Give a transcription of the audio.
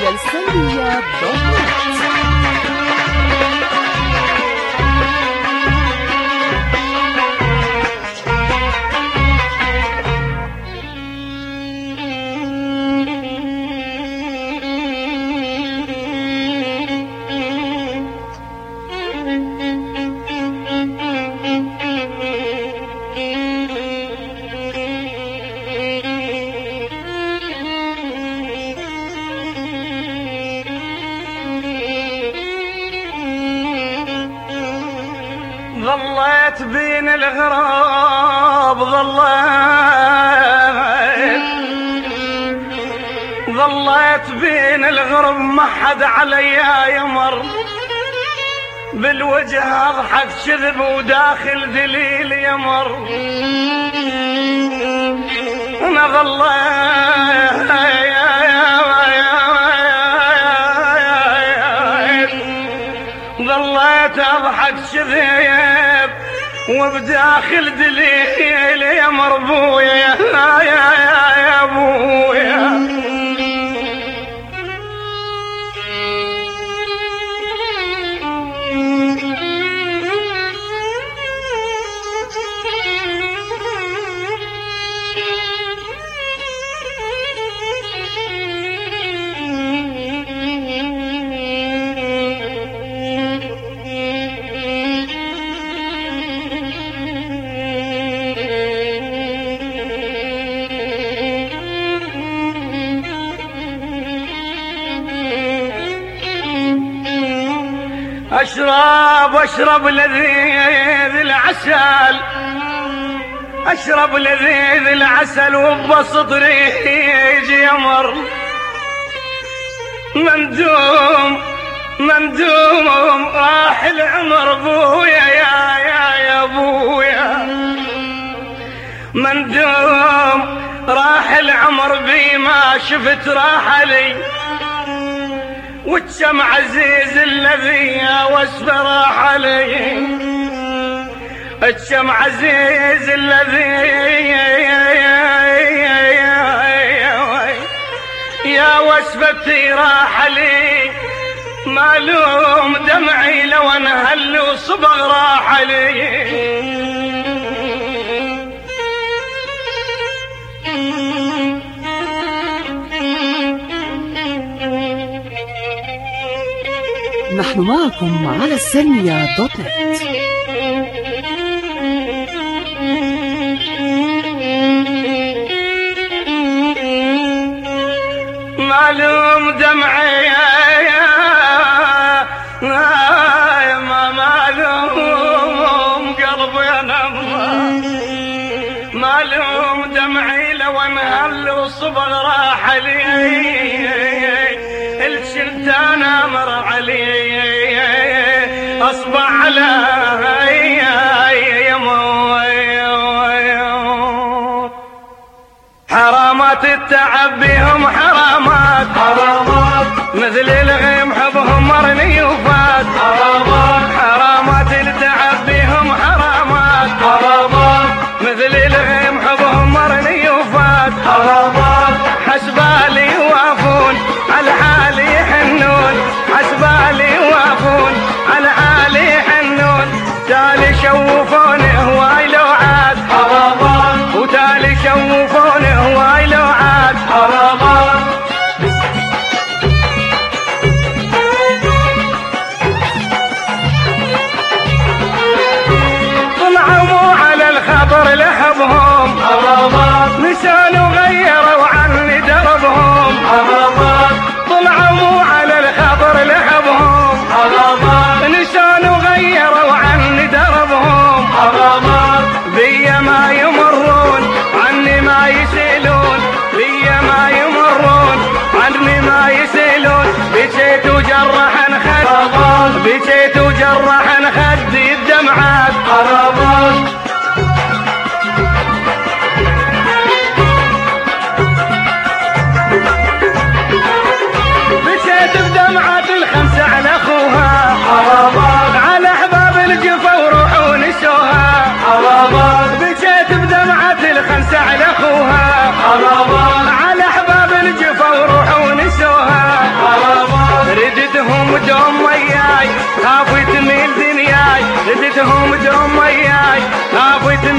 على السلمية دوت نت. ظليت بين الغراب ظليت بين الغرب ما حد عليا يمر بالوجه اضحك شذب وداخل دليل يمر انا ظليت اضحك شذيب وبداخل دليل يا مربويا يا ابويا اشرب لذيذ العسل اشرب لذيذ العسل وبسط ريج يمر مندوم راح العمر بويا يا ابويا مندوم راح العمر بما شفت راح لي والشمع عزيز الذي وصف راح علي الشمع عزيز الذي يا وصفتي راح لي معلوم دمعي لو انهل وصبغ راح لي نحن معكم على السلمية دوت نت. معلوم دمعي ما معلوم قلبي انا معلوم دمعي لو انهل وصبر راح لي الشلتان مر علي اصبح على حرامات التعب بهم حرامات مثل الغيم حبهم مرني وفات حرامات التعب بهم حرامات مثل الغيم حبهم مرني وفات حسبالي يوافون على حالي يحنون حسبالي يوافون على حالي يحنون تالي شوفوني هواي لو عاد وتالي شوفوني هواي لو عاد طلعوا على الخبر لحبهم نسانوا غيروا عني دربهم طلعوا على الخبر لحبهم نسانوا غيروا عني دربهم بيا ما يمرون عني ما يسيلون بيا ما يمرون عني ما يسيلون بكيت وجرحن خد بكيت وجرحن خدي الدمعات بكيت بدمعات الخمسة على اخوها على احباب الجفا وروحوا نسوها بكيت بدمعات الخمسة على اخوها على احباب الجفا وروحوا نسوها دوم وياي خافوا تميل دنياي ردتهم دوم وياي خافوا